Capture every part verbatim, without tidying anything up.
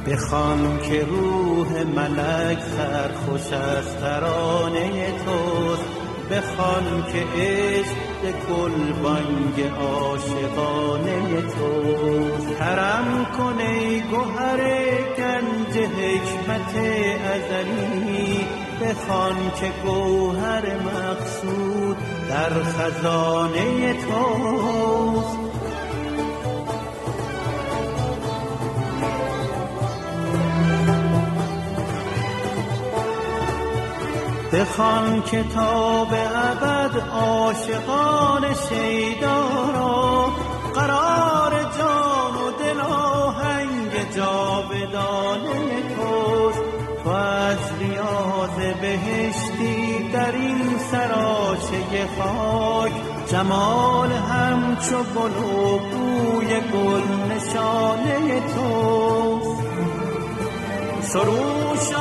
بخوان که روح ملک سرخوش از ترانه توست، بخوان که عشق به گلبانگ عاشقانه توست. کرم کن ای گوهر گنج حکمت ازلی، بخوان که گوهر مقصود در خزانه توست. بخوان که تا به ابد عاشقان شیدا را، قرار جان و دل آهنگ جاودانه توست. تو از ریاض بهشتی در این سراچه خاک، جمال همچو گل و بوی گل نشانه توست. سروش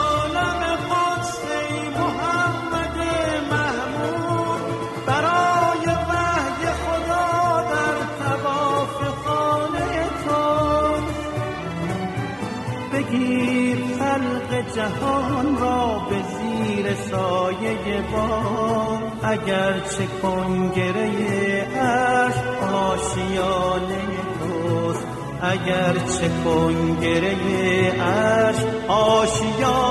بگیر خلق جهان را به زیر سایه بام، اگر چه کنگره عرش آشیانه توست، اگر چه کنگره عرش آشیانه